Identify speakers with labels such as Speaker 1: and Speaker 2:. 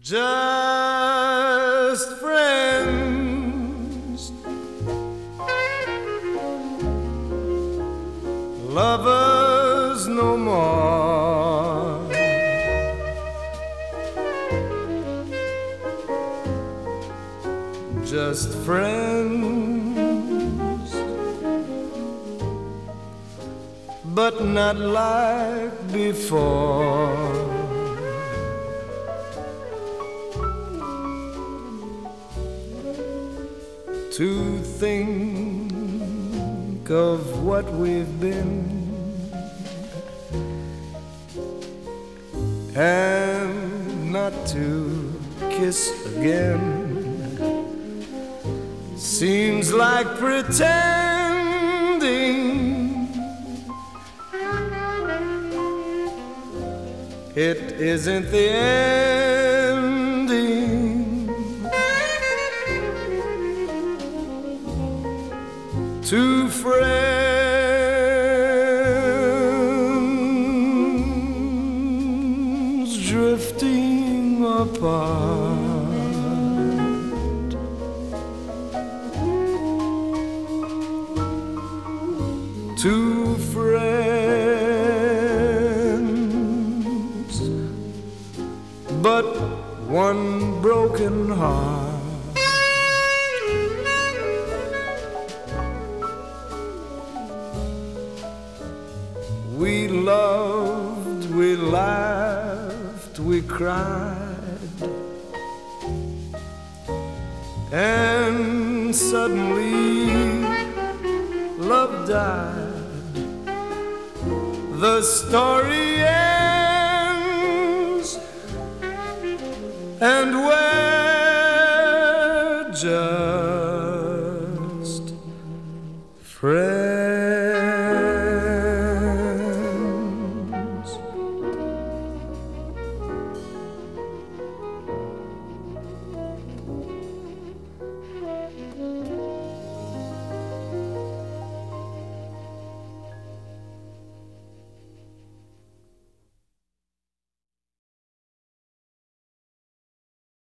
Speaker 1: Just friends, lovers no more. Just friends, but not like before. To think of what we've been and not to kiss again seems like pretending it isn't the ending. Two friends drifting apart, two friends, but one broken heart. We loved, we laughed, we cried, and suddenly love died. The story ends, and we're just friends.